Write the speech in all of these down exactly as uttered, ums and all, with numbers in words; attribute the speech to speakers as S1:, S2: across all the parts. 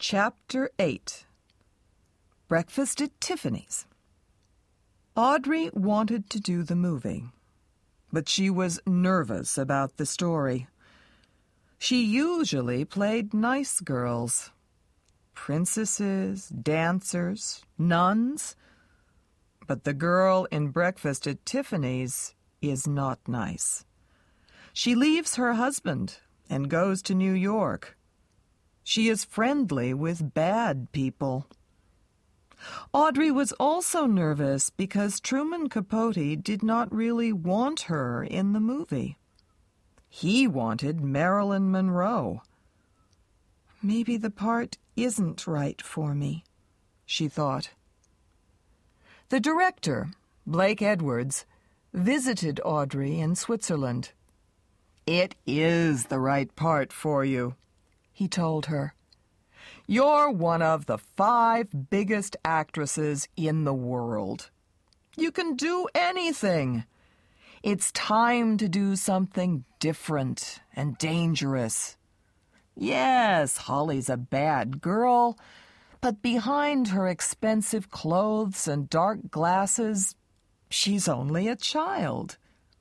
S1: Chapter eight. Breakfast at Tiffany's. Audrey wanted to do the movie, but she was nervous about the story. She usually played nice girls. Princesses, dancers, nuns. But the girl in Breakfast at Tiffany's is not nice. She leaves her husband and goes to New York. She is friendly with bad people. Audrey was also nervous because Truman Capote did not really want her in the movie. He wanted Marilyn Monroe. Maybe the part isn't right for me, she thought. The director, Blake Edwards, visited Audrey in Switzerland. "It is the right part for you," he told her. "You're one of the five biggest actresses in the world. You can do anything. It's time to do something different and dangerous. Yes, Holly's a bad girl, but behind her expensive clothes and dark glasses, she's only a child."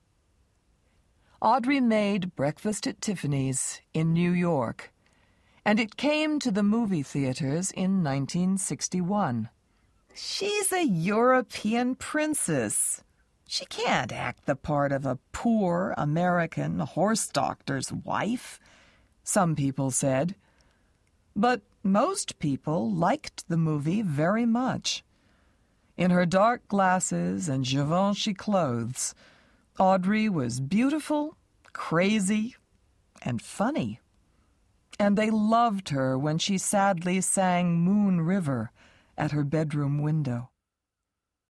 S1: Audrey made Breakfast at Tiffany's in New York, and it came to the movie theaters in nineteen sixty-one. She's a European princess. She can't act the part of a poor American horse doctor's wife, some people said. But most people liked the movie very much. In her dark glasses and Givenchy clothes, Audrey was beautiful, crazy, and funny. And they loved her when she sadly sang Moon River at her bedroom window.